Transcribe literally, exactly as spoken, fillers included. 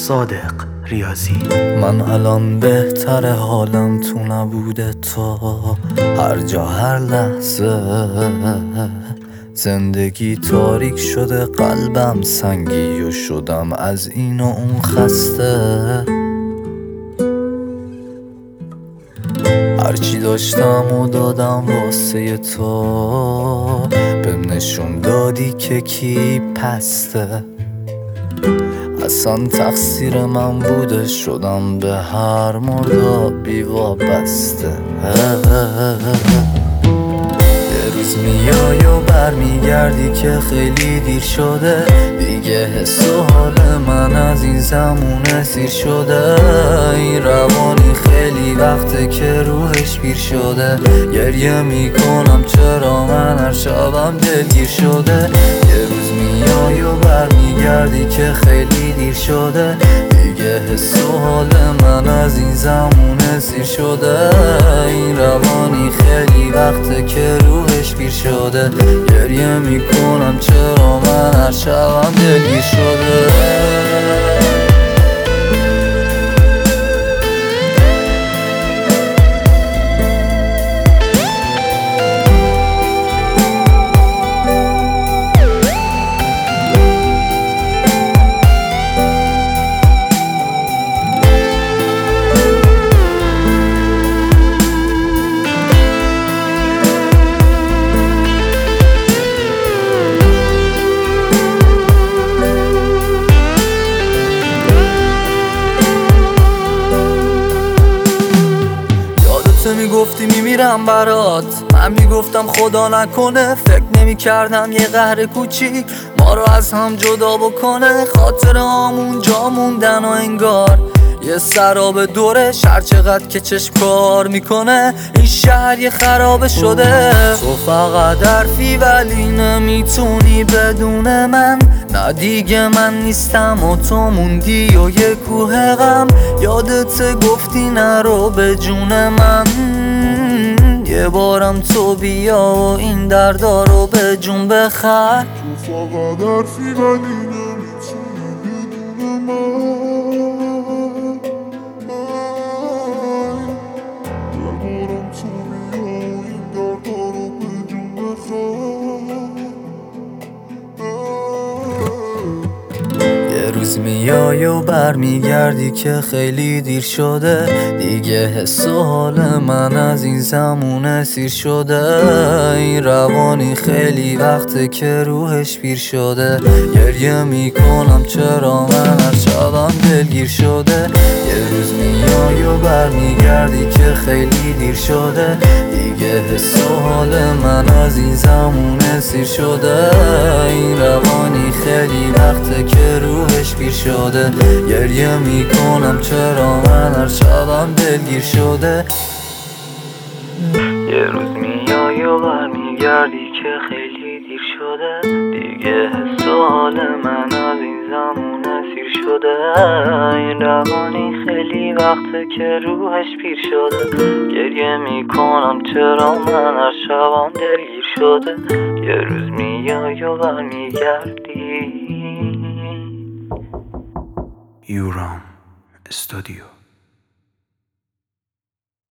صادق ریاضی. من الان بهتره حالم تو نبوده تو، هر جا هر لحظه زندگی تاریک شده، قلبم سنگی و شدم از این و اون خسته. هرچی داشتم و دادم واسه تو، بهم نشون دادی که کی پسته. اصلا تقصیر من بوده شدم به هر مردابی وابسته. یه روز میای و برمیگردی که خیلی دیر شده، دیگه حس و حال من از این زمونه سیر شده. این روانی خیلی وقته که روحش پیر شده، گریه میکنم چرا من هر شبم دلگیر شده. یه روز میای و برمیگردی که خیلی دیر شده، دیگه حس و حال من از این زمونه سیر شده. این روانی خیلی وقته که روحش پیر شده، گریه میکنم چرا من هر شبم دلگیر شده. میگفتی میمیرم برات، من میگفتم خدا نکنه. فکر نمی کردم یه قهر کوچیک ما رو از هم جدا بکنه. خاطر همون جا موندن و انگار یه سراب دورش، هر چقدر که چشم کار میکنه این شهر یه خرابه شده. تو فقط حرفی ولی نمیتونی بدون من، نه دیگه من نیستم و تو موندی و یه کوه غم. یادت گفتی نرو به جون من، یه بارم تو بیا و این دردا رو به جون بخر. تو فقط حرفی ولی نمیتونی بدون من، یه روز میای و برمیگردی که خیلی دیر شده، دیگه حس و حال من از این زمونه سیر شده. این روانی خیلی وقته که روحش پیر شده، گریه میکنم چرا من هر شبم دلگیر شده. یه روز میای و برمیگردی که خیلی دیر شده، دیگه حس و حال من از این زمونه سیر شده. این روانی خیلی وقته که روحش پیر شده، گریه میکنم چرا من هر شبم دلگیر شده. یه روز میای و برمیگردی که خیلی دیر شده، دیگه حس و حال من از این زمونه سیر شده. این روانی خیلی وقته که روحش پیر شده، گریه میکنم چرا من هر شبم دلگیر شده. یه روز میای و برمیگردی. یورام استودیو.